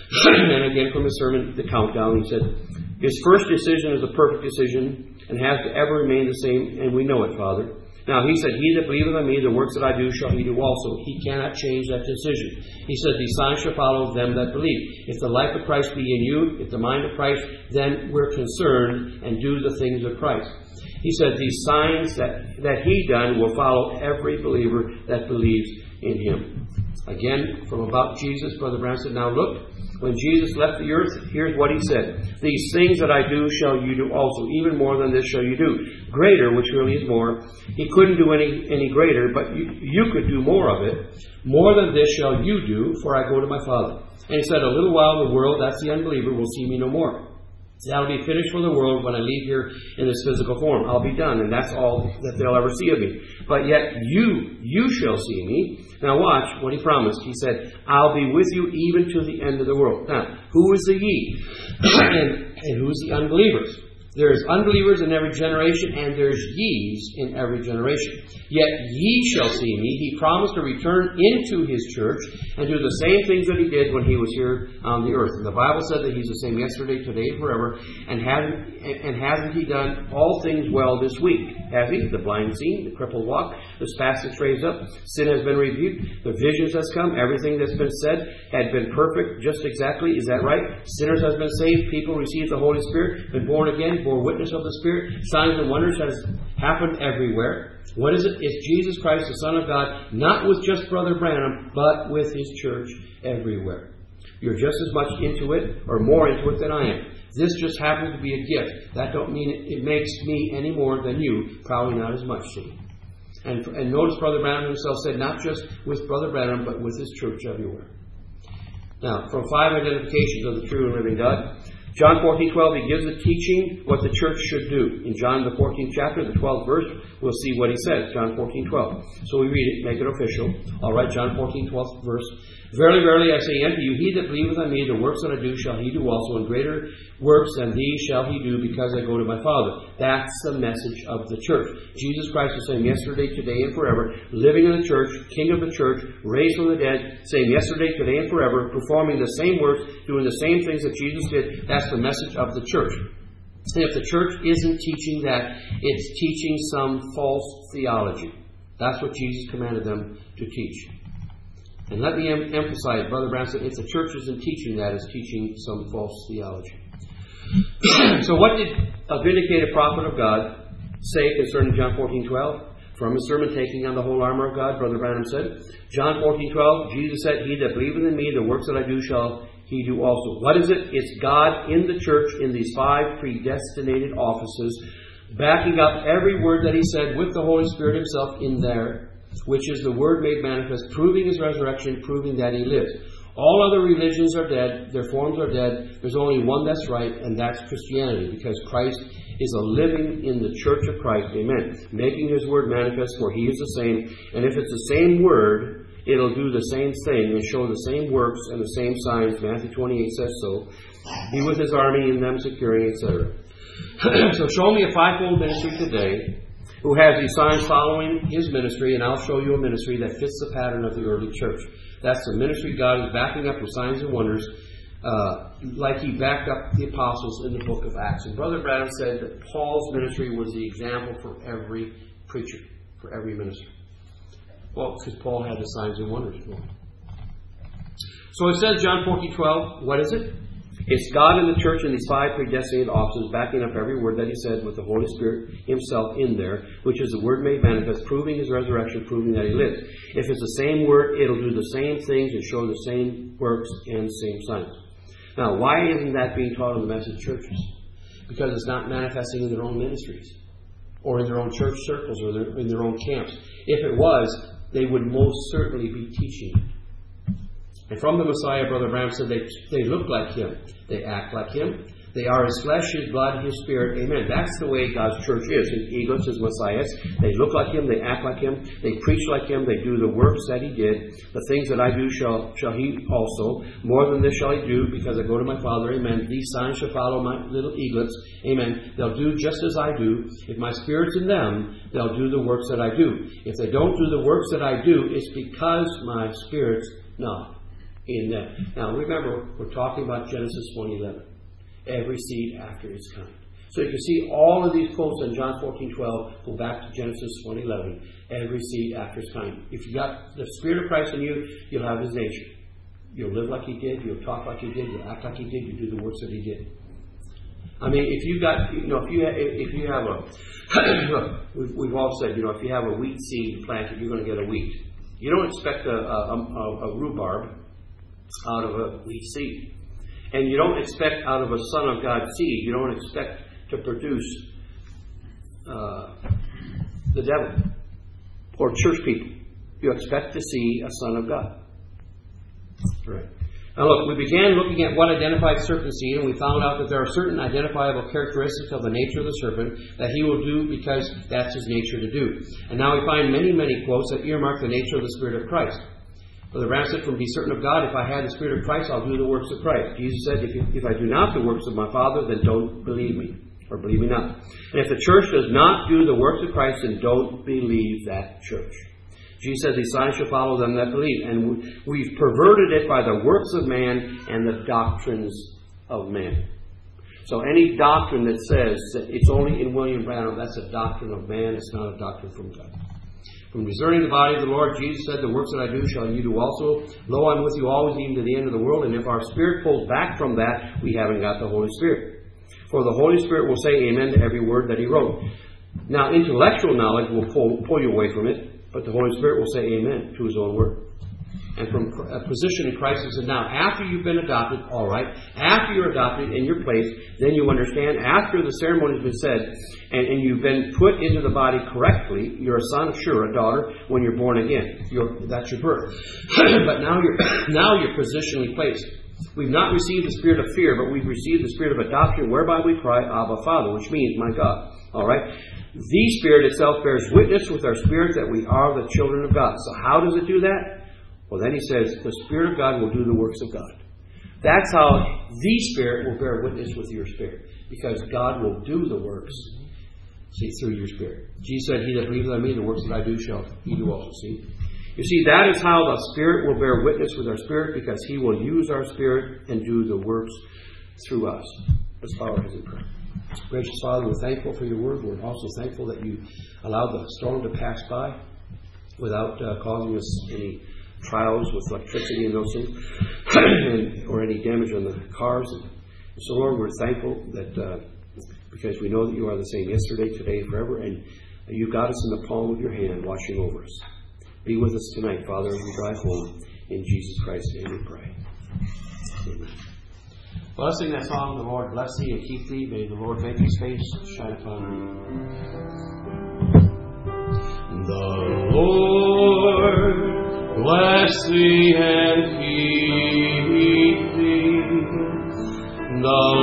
And again, from his sermon, the countdown, he said, his first decision is a perfect decision and has to ever remain the same, and we know it, Father. Now, he said, he that believeth on me, the works that I do shall he do also. He cannot change that decision. He said, these signs shall follow them that believe. If the life of Christ be in you, if the mind of Christ, then we're concerned and do the things of Christ. He said, these signs that, that he done will follow every believer that believes in him. Again, from about Jesus, Brother Brown said, now look, when Jesus left the earth, here's what he said. These things that I do shall you do also. Even more than this shall you do. Greater, which really is more. He couldn't do any, any greater, but you, you could do more of it. More than this shall you do, for I go to my Father. And he said, a little while the world, that's the unbeliever, will see me no more. That'll be finished for the world when I leave here in this physical form. I'll be done, and that's all that they'll ever see of me. But yet you, you shall see me. Now watch what he promised. He said, I'll be with you even to the end of the world. Now, who is the ye? and, and who is the unbelievers? There's unbelievers in every generation, and there's ye's in every generation. Yet ye shall see me. He promised to return into his church and do the same things that he did when he was here on the earth. And the Bible said that he's the same yesterday, today, and forever. And hasn't, and hasn't he done all things well this week? Has he? The blind seen, the crippled walk, the spastic raised up, sin has been rebuked, the visions has come, everything that's been said had been perfect, just exactly. Is that right? Sinners has been saved, people received the Holy Spirit, been born again, bore witness of the Spirit, signs and wonders has happened everywhere. What is it? It's Jesus Christ, the Son of God, not with just Brother Branham, but with his church everywhere. You're just as much into it, or more into it than I am. This just happens to be a gift. That don't mean it, it makes me any more than you. Probably not as much, see. And, and notice Brother Branham himself said, not just with Brother Branham, but with his church everywhere. Now, from five identifications of the true and living God, John fourteen twelve, he gives the teaching what the church should do. In John the fourteenth chapter, the twelfth verse, we'll see what he says. John fourteen twelve. So we read it, make it official. All right, John fourteen twelfth verse. Verily, verily, I say unto you, he that believeth on me, the works that I do shall he do also, and greater works than these shall he do, because I go to my Father. That's the message of the church. Jesus Christ is saying yesterday, today, and forever, living in the church, King of the church, raised from the dead, saying yesterday, today, and forever, performing the same works, doing the same things that Jesus did. That's the message of the church. And if the church isn't teaching that, it's teaching some false theology. That's what Jesus commanded them to teach. And let me em- emphasize, Brother Brown said, if the church isn't teaching that, it's teaching some false theology. So what did a vindicated prophet of God say concerning John fourteen twelve? From his sermon, Taking on the Whole Armor of God, Brother Branham said, John fourteen twelve, Jesus said, He that believeth in me, the works that I do shall he do also. What is it? It's God in the church in these five predestinated offices, backing up every word that He said with the Holy Spirit Himself in there, which is the Word made manifest, proving His resurrection, proving that He lives. All other religions are dead. Their forms are dead. There's only one that's right, and that's Christianity, because Christ is a living in the church of Christ. Amen. Making His Word manifest, for He is the same. And if it's the same Word, it'll do the same thing and show the same works and the same signs. Matthew twenty-eight says so. Be with His army in them securing, et cetera. So show me a fivefold ministry today who has these signs following his ministry, and I'll show you a ministry that fits the pattern of the early church. That's the ministry God is backing up with signs and wonders, uh, like He backed up the apostles in the book of Acts. And Brother Branham said that Paul's ministry was the example for every preacher, for every minister. Well, because Paul had the signs and wonders for him. So it says, John fourteen twelve, what is it? It's God in the church in these five predestinated offices, backing up every word that He said with the Holy Spirit Himself in there, which is the Word made manifest, proving His resurrection, proving that He lives. If it's the same Word, it'll do the same things and show the same works and same signs. Now, why isn't that being taught in the message churches? Because it's not manifesting in their own ministries, or in their own church circles, or their, in their own camps. If it was, they would most certainly be teaching it. And from the Messiah, Brother Branham said, they, they look like Him. They act like Him. They are His flesh, His blood, His spirit. Amen. That's the way God's church is. His eagles, His messiahs. They look like Him. They act like Him. They preach like Him. They do the works that He did. The things that I do shall, shall He also. More than this shall He do, because I go to my Father. Amen. These signs shall follow my little eaglets. Amen. They'll do just as I do. If my Spirit's in them, they'll do the works that I do. If they don't do the works that I do, it's because my Spirit's not in them. Now remember, we're talking about Genesis one eleven. Every seed after its kind. So you can see all of these quotes in John fourteen twelve go back to Genesis one eleven. Every seed after its kind. If you got the Spirit of Christ in you, you'll have His nature. You'll live like He did. You'll talk like He did. You'll act like He did. You do the works that He did. I mean, if you got, you know, if you if you have a, we've, we've all said, you know, if you have a wheat seed planted, you're going to get a wheat. You don't expect a, a, a, a rhubarb out of a wheat seed. And you don't expect out of a Son of God seed, you don't expect to produce uh, the devil or church people. You expect to see a Son of God. Right. Now look, we began looking at what identified certain seed, and we found out that there are certain identifiable characteristics of the nature of the serpent that he will do because that's his nature to do. And now we find many, many quotes that earmark the nature of the Spirit of Christ. Brother Branham said, from be certain of God, if I had the Spirit of Christ, I'll do the works of Christ. Jesus said, if, you, if I do not the works of my Father, then don't believe me, or believe me not. And if the church does not do the works of Christ, then don't believe that church. Jesus said, these signs shall follow them that believe. And we've perverted it by the works of man and the doctrines of man. So any doctrine that says that it's only in William Branham, that's a doctrine of man, it's not a doctrine from God. From discerning the body of the Lord, Jesus said, the works that I do shall you do also. Lo, I'm with you always, even to the end of the world. And if our spirit pulls back from that, we haven't got the Holy Spirit. For the Holy Spirit will say amen to every word that He wrote. Now, intellectual knowledge will pull, pull you away from it, but the Holy Spirit will say amen to His own word. And from a position in Christ, He said, now, after you've been adopted, all right, after you're adopted in your place, then you understand, after the ceremony has been said, and, and you've been put into the body correctly, you're a son, sure, a daughter, when you're born again. You're, that's your birth. But now you're, now you're positionally placed. We've not received the spirit of fear, but we've received the spirit of adoption, whereby we cry, Abba, Father, which means, my God. All right? The Spirit itself bears witness with our spirit that we are the children of God. So how does it do that? Well, then he says, the Spirit of God will do the works of God. That's how the Spirit will bear witness with your spirit. Because God will do the works, see, through your spirit. Jesus said, he that believeth on me, the works that I do shall he do also. See? You see, that is how the Spirit will bear witness with our spirit, because He will use our spirit and do the works through us. Let's bow our heads in prayer. Gracious Father, we're thankful for your word. We're also thankful that you allowed the storm to pass by without uh, causing us any trials with electricity and those things, or any damage on the cars. And so, Lord, we're thankful that uh, because we know that you are the same yesterday, today, and forever, and you got us in the palm of your hand, watching over us. Be with us tonight, Father, as we drive home. In Jesus Christ's name we pray. Amen. Well, let's sing that song, The Lord bless thee and keep thee. May the Lord make his face shine upon thee. The Lord bless thee and keep thee. The